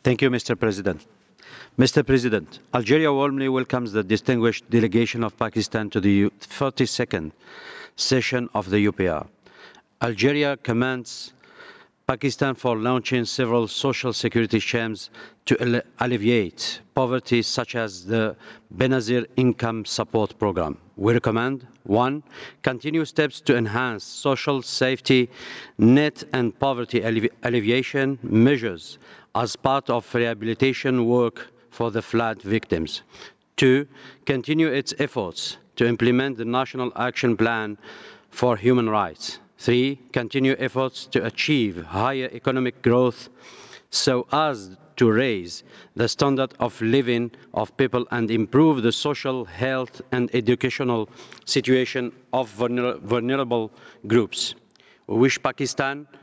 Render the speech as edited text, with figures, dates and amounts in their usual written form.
Thank you, Mr. President. Mr. President, Algeria warmly welcomes the distinguished delegation of Pakistan to the 42nd session of the UPR. Algeria commends Pakistan for launching several social security schemes to alleviate poverty, such as the Benazir Income Support Program. We recommend 1. Continue steps to enhance social safety net and poverty alleviation measures as part of rehabilitation work for the flood victims. 2. Continue its efforts to implement the National Action Plan for Human Rights. 3. Continue efforts to achieve higher economic growth so as to raise the standard of living of people and improve the social, health, and educational situation of vulnerable groups. We wish Pakistan